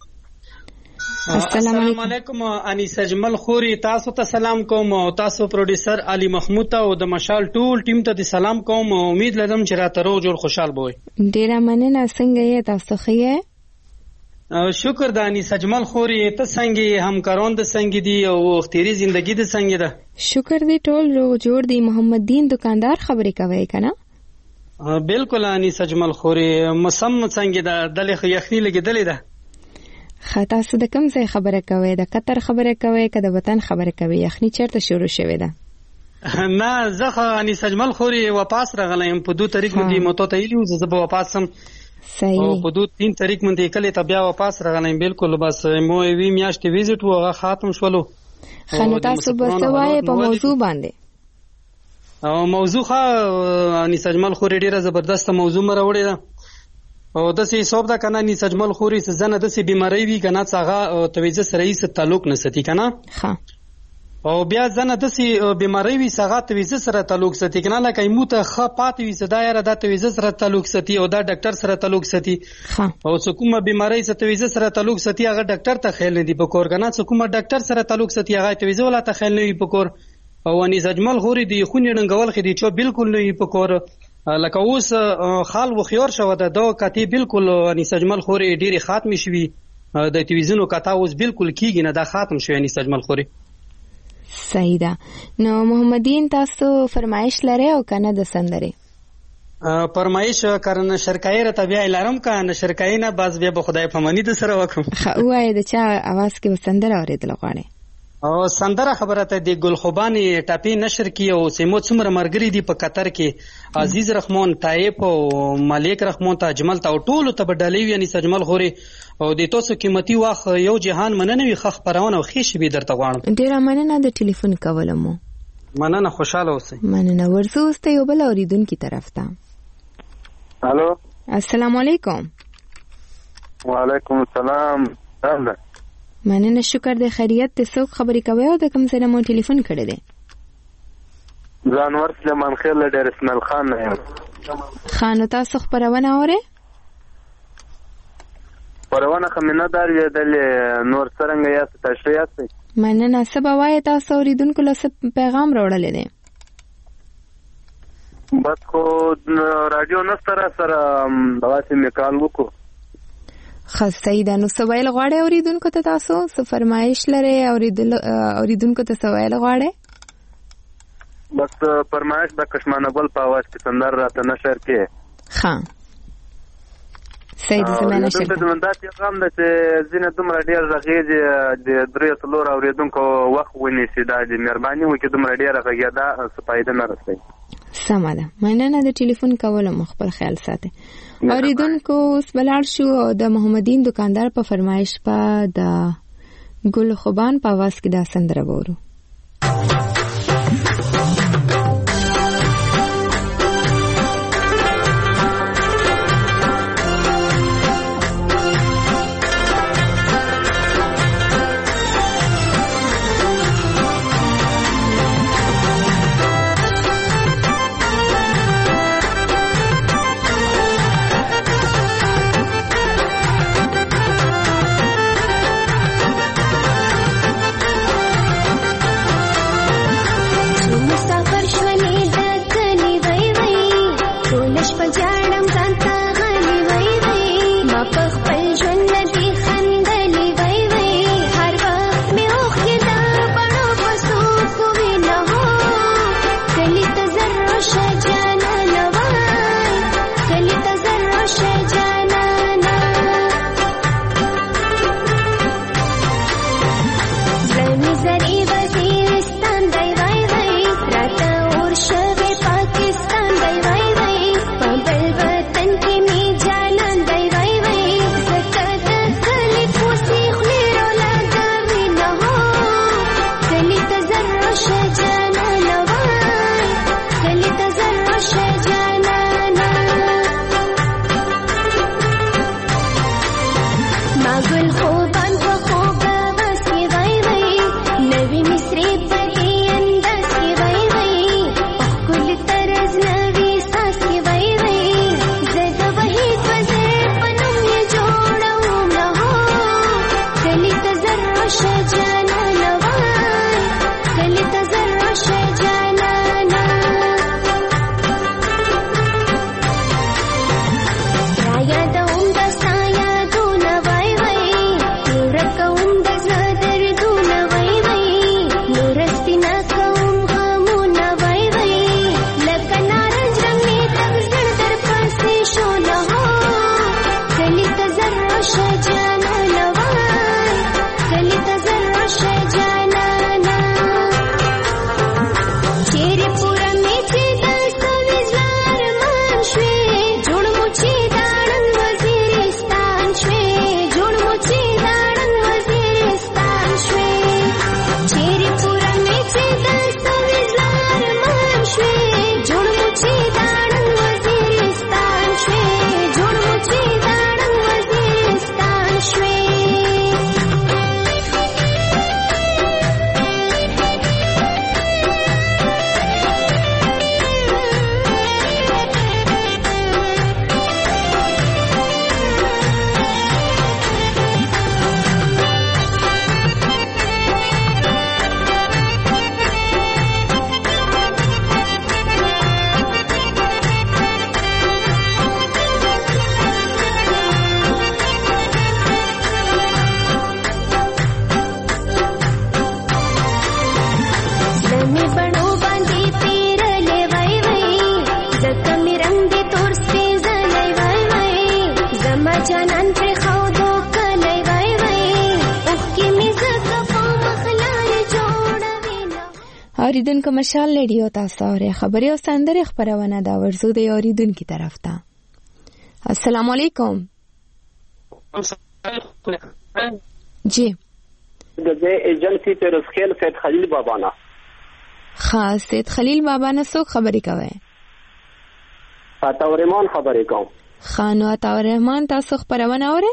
السلام علیکم انیس اجمل خوري، تاسو ته سلام کوم او تاسو پروډوسر علي محمود او د مشال ټول ټیم ته سلام کوم. امید لرم چې راته روغ جوړ خوشحال بوي. ډیره مننه. څنګه یې تاسو ښه یې؟ شکر د انیس اجمل خوري، ته څنګه همکاران د څنګه دي او اختیاري ژوندۍ د څنګه ده؟ شکر دی ټول روغ جوړ دی. محمد دین دکاندار خبرې کوي کنه؟ بالکل انیس اجمل خوري، مسم څنګه ده؟ دلې یخني لګیدلې ده. خطا څه د کوم ځای خبره کوي؟ د قطر خبره کوي که د وطن خبره کوي؟ یخني چیرته شروع شوې ده؟ نه زه انیس اجمل خوري واپس راغلم په 2 تاریخ باندې مته تایلی و زه به واپس سم. صحیح. او په 2-3 تاریخ باندې کله ته بیا واپس راغلم. بالکل بس مو وی میاشتې ویزټ و هغه ختم شولو. خنو تاسو بس وای په موضوع باندې. او موضوع انیس اجمل خوري ډیره زبردست موضوع مروړی ده. او د سې حساب دا کنه انیس اجمل خوري زنه د سې بیماری وی کنه څنګه توجه سره یې تعلق نستی کنه. ها. او بیا زنه د سې بیماری وی څنګه توجه سره تعلق ستی کنه لکه ایموته خ پات وی صدایر د توجه سره تعلق ستی او دا ډاکټر سره تعلق ستی. ها. او څومره بیماری سره توجه سره تعلق ستی هغه ډاکټر ته خیال نه دی پکور کنه. څومره ډاکټر سره تعلق ستی هغه توجه ولا ته خیال نه دی پکور. او انیس اجمل خوري دی خونی رنګول خې دی چې بالکل نه دی پکور. لکه اوس خال و خيار شو ده دا کتی بالکل انیس اجمل خوري ډيري ختم شوي د تلویزیونو کتا اوس بالکل کیږي نه دا ختم شوی انیس اجمل خوري. صحیح ده. نو محمدین تاسو فرمایش لري او کنه د سندره؟ فرمایش کرن شرکای را تبع لارم کا نه شرکای نه باز بیا به خدای پمنی د سره وکم. خو وای د چا आवाज کې سندره اوریدل غواړي؟ او سندره خبره ته د ګلخوبانی ټاپی نشر کی او سیمو څومره مرګری دی په قطر کې عزیز رحمان طایب او ملک رحمان ته اجمل ته ټول ته بدلې وی انیس اجمل خوري او د تاسو قیمتي واخ یو جهان مننه وی خخ پرونه او خېش به درته غواړم. ډیره مننه د ټلیفون کولم. مننه خوشاله اوسئ. مننه ورسو است یو بل اوریدونکو طرف ته. الو السلام علیکم. وعلیکم السلام. مننه شکر د خیریت ته څوک خبرې کوي او د کوم ځای مو ټلیفون کړی دی؟ ځانور سلیمان خیل ډیر اسماعیل خان نه یم. خان تاسو خبرونه اورئ؟ خبرونه خمینه دار ویدل نور څنګه یاست تاسو یاست؟ مننه سبا وای تاسو اوریدونکو له پیغام راوړل دي. بس کو رادیو نستره سره داسې میکال وکړو. خاصه ده. نو سوال غواړي اوریدونکو ته تاسو څه فرمایش لري اوریدونکو ته سوال غواړي؟ بس فرمایش د کشمانه ګل په आवाज کې سندر راته نشر کې. ها سید زمانه شته. د منځ پیغام د زینه دومره ډیر زغیږي د درې څلور اوریدونکو وخت ونیسي دا د مهرباني وکړي دومره ډیر غږیدا سپایده نه رسي. سمه ده. مننه د ټلیفون کول مخبر خیال ساتي. اوریدونکو اوس بلار شو د محمدین دکاندار په فرمایش په د ګل خوبان په आवाज کې دا سندره وورو. اوریدونکو مشال ریډیو تاسو اورئ خبري او سندري خبرونه دا ورزو د اوریدونکو طرف ته. السلام علیکم. جی د ایجنسی پر اسکیل سید خلیل بابا نه خاص سید خلیل بابا نه څوک خبري کوي؟ عطا الرحمن خبري کوم. خانو عطا الرحمن تاسو خبرونه اورئ؟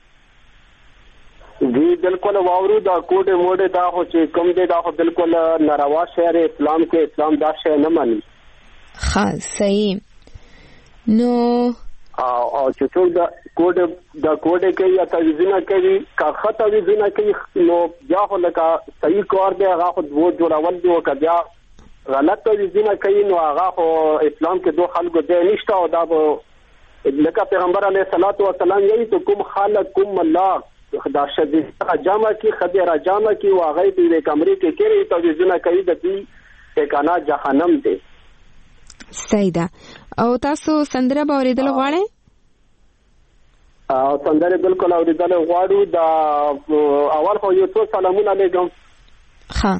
جی بالکل واورو دا کوټه موډه دا خو چې کوم دی دا خو بالکل ناروا شعر اسلام کې اسلام دا شی نه مانی. خاص صحیح. نو او چې څوک دا کوټه کوي یا توزیع کوي کا خطا توزیع کوي نو بیا خو لکه صحیح کار دی هغه خو وو جوړول دی او کبیا غلط توزیع کوي نو هغه خو اسلام کې دوه خلکو دی نشته او دا لکه پیغمبر علیه الصلاۃ والسلام یې ته کوم خالقکم الله دا شدید جامه کی خدای را جامه کی واغې په کمرې کې کېږي توجیهونه کوي د دې ټکانا جهنم دی. صحیح ده. او تاسو سندره به اوریدل غواړئ؟ او سندره بالکل اوریدل غواړو. دا اول خو یو څو سلامونه لګم. ها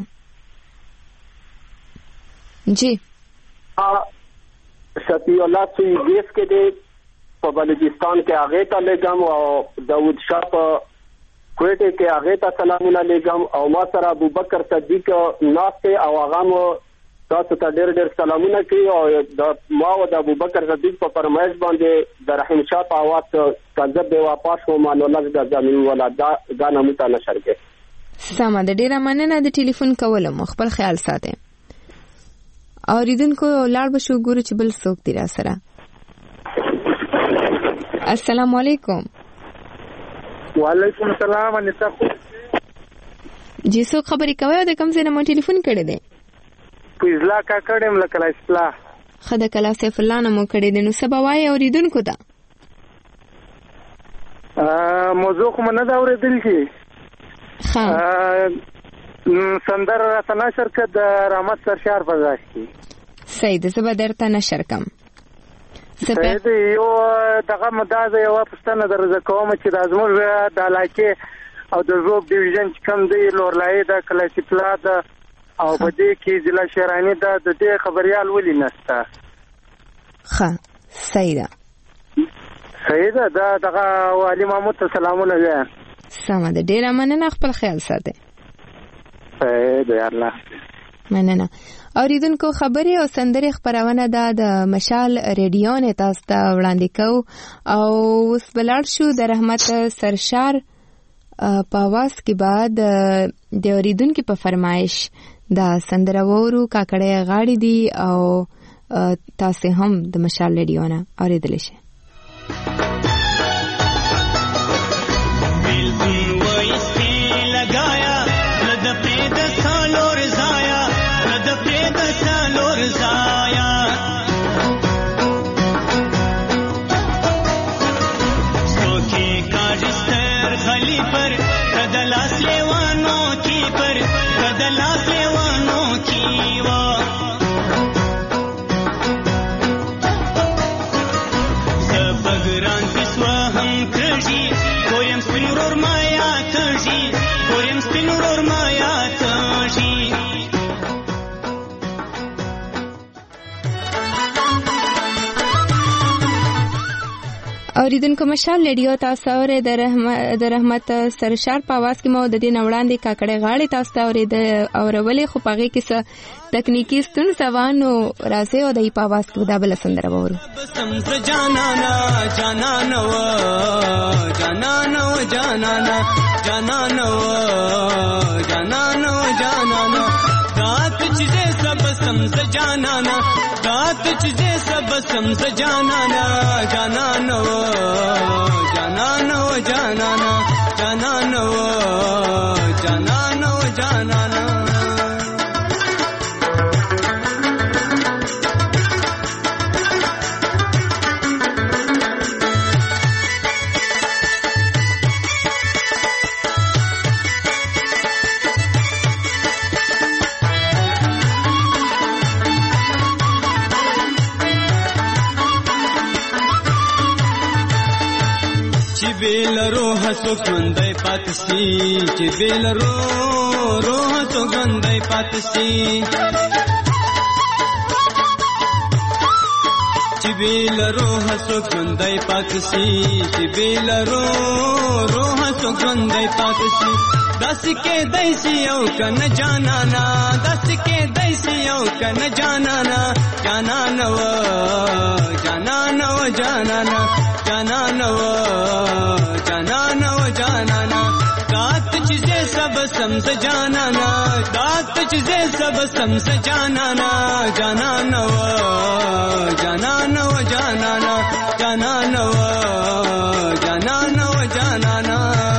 جی شفیع الله سوی دیس کې دی په بلوچستان کې هغه ته لګم او داوود شاه په کوټه کې هغه ته سلامونه لګم او ما سره ابوبکر صدیق ناشته او هغه تاسو ته ډېر سلامونه کوي او د ما او د ابوبکر صدیق په فرمایش باندې د رحیم شاه په आवाज کذب به واپس و مانو لږ د ځمین ولا دا نامه ته نشر کې. سم ده. ډېر مننه د ټلیفون کولم. خپل خیال ساتئ. اوریدونکو لاړ بشو ګورو چې بل څوک دی را سره. السلام علیکم. وعلیکم السلام. انیتا جی څوک خبرې کوي او د کوم ځای نه مو ټلیفون کړی دی؟ فیضلا کا کړم لکه اصلاح خدای کلا سیف الله نه مو کړی دی. نو سبا وای اوریدونکو ته موضوع خو نه دا اوریدل کی سندر راته نشر کړ د رحمت سرشار په ځای کې. صحیح ده. زه به درته نشر کم. صحیح ده. یو دغه مدازه یو پښتنه درځه کوم چې د ازمر د علاقې او د زوب ډیویژن چې کوم دی لورلای د کلاسیکلا د او په دې کې ضلع شهرانی د دې خبريال ولې نسته. ښه صحیح ده. صحیح ده. دا دغه والی محمود ته سلامونه ده. سم ده. ډیر مننه. خپل خیال ساتئ. صحیح ده. الله مننه. اوریدونکو خبري او سندري خبرونه د مشال ریډیو نه تاسو ته وړاندې کوو او اوس بلار شو د رحمت سرشار په आवाज کې بعد د اوریدونکو په فرمایش دا سندره وورو کاکړې غاړي دي او تاسو هم د مشال ریډیو نه اوریدل شي. اوریدونکو مشال ریډیو تاسو اورئ د رحمت سرشار په आवाज کې مو د دې نوړاندې کاکړې غاړي تاسو ته اورئ د اورولې خو پغې کې څه تکنیکی ستونزه وانه راځي او د په आवाज کې دا بل سندره وورو. جانانا جانانا جانانا جانانا جانانا جانانا جانانا رات چیزیں سب سمز جانانا رات چیزیں سب سمز جانانا جانانا جانانا جانانا جانانا جانانا جانانا سوګندای پاتسي چې بیل روح سوګندای پاتسي چې بیل روح سوګندای پاتسي چې بیل روح سوګندای پاتسي دس کې دایسي او کنه جانانا دس کې دایسي او کنه جانانا جانانا و جانانا و جانانا جانانا و جانانا و جانانا دات چیزیں سب سمز جانانا دات چیزیں سب سمز جانانا جانانا و جانانا و جانانا جانانا و جانانا و جانانا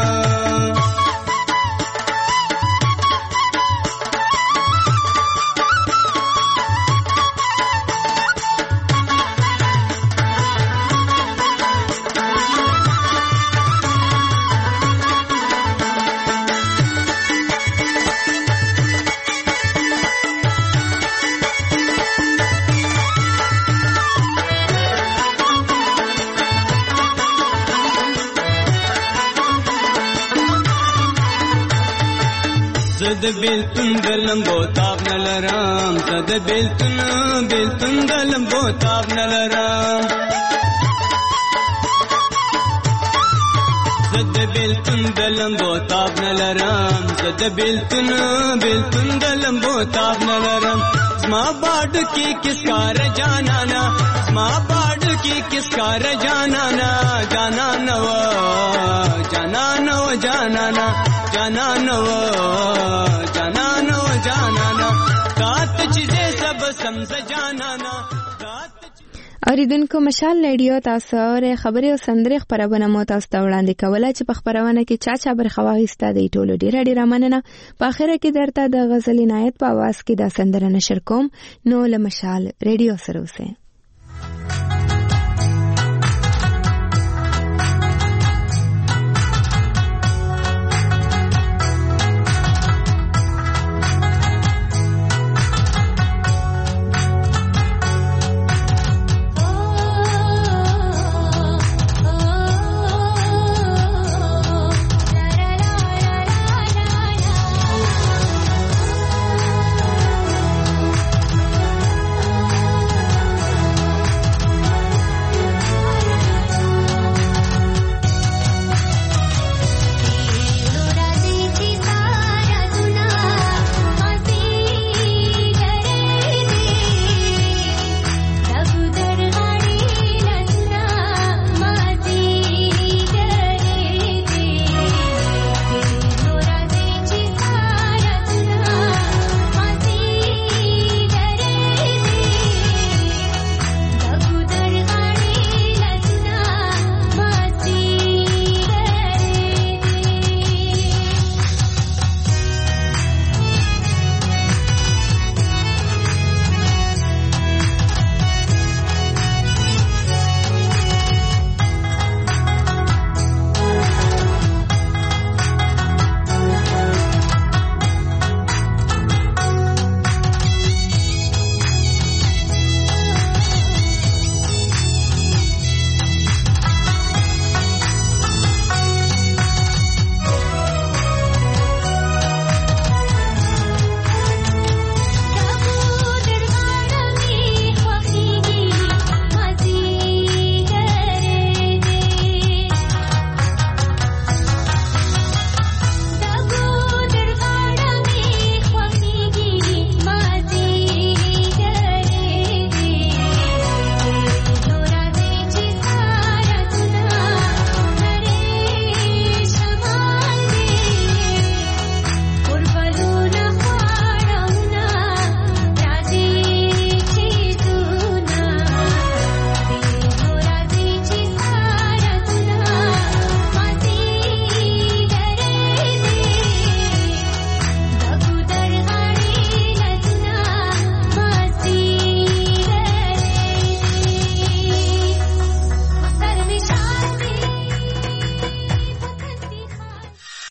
زد بیلتون دلم بو تاب نلرام زد بیلتون دلم بو تاب نلرام زد بیلتون دلم بو تاب نلرام زد بیلتون دلم بو تاب نلرام زما باډ کی کس کار جانانا زما باډ کی کس کار جانانا جانانا و جانانا و جانانا جانانا و جانانا و جانانا دات چیزیں سب سمز جانانا. اوریدونکو مشال ریډیو تاسو او خبري او سندري خبرونه مو تاسو ته وړاندې کوله چې په خبرونه کې چا برخه واغسته دی ټولو ډیر مننه. په اخره کې درته د غزل عنایت په आवाज کې دا سندره نشر کوم. نو له مشال ریډیو سره اوسئ.